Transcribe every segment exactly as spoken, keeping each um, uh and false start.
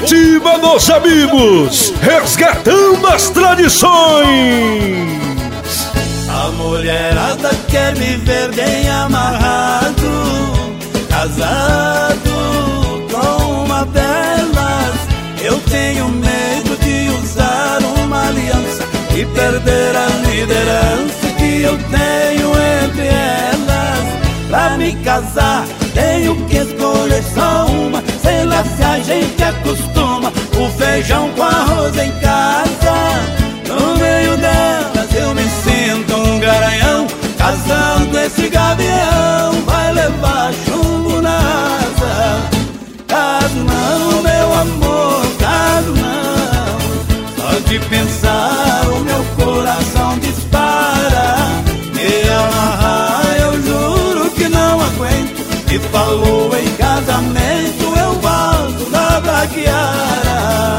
Curitiba dos amigos, resgatando as tradições. A mulherada quer me ver bem amarrado, casado com uma delas. Eu tenho medo de usar uma aliança e perder a liderança que eu tenho entre elas. Pra me casar tenho que escolher só uma, sei lá se a gente acostuma o feijão com arroz em casa. No meio delas eu me sinto um garanhão, casando esse gavião vai levar chumbo na asa. Caso não, meu amor, caso não, só de pensar o meu coração dispara. Me amarrar eu juro que não aguento, e falou em casamento eu volto na braquiara.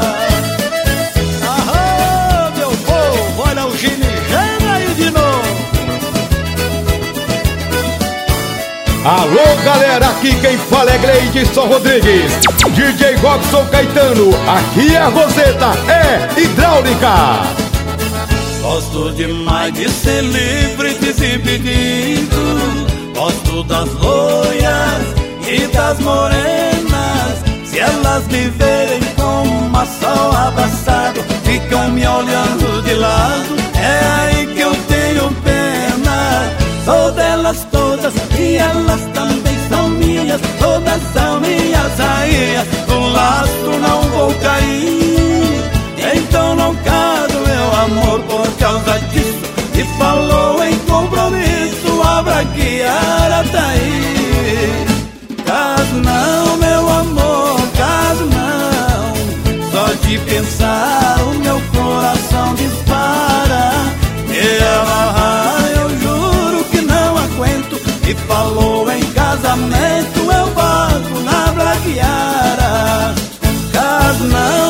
Aham, meu povo, olha o Ginigeno aí de novo. Alô galera, aqui quem fala é Gleidson Rodrigues, D J Robson Caetano, aqui é a Roseta, é hidráulica. Gosto demais de ser livre, desimpedido. Gosto das loiras e das morenas. Se elas me verem com uma só abraçado, ficam me olhando de lado, é aí que eu tenho pena. Sou delas todas e elas também são minhas, todas são minhas rainhas. No lastro não vou cair, então não caso meu amor por causa disso. E falou em compromisso, a braquiara tá aí. Caso não, meu amor, caso não, só de pensar o meu coração dispara. Me amarrar eu juro que não aguento, e falou em casamento eu boto na braquiara. Caso não,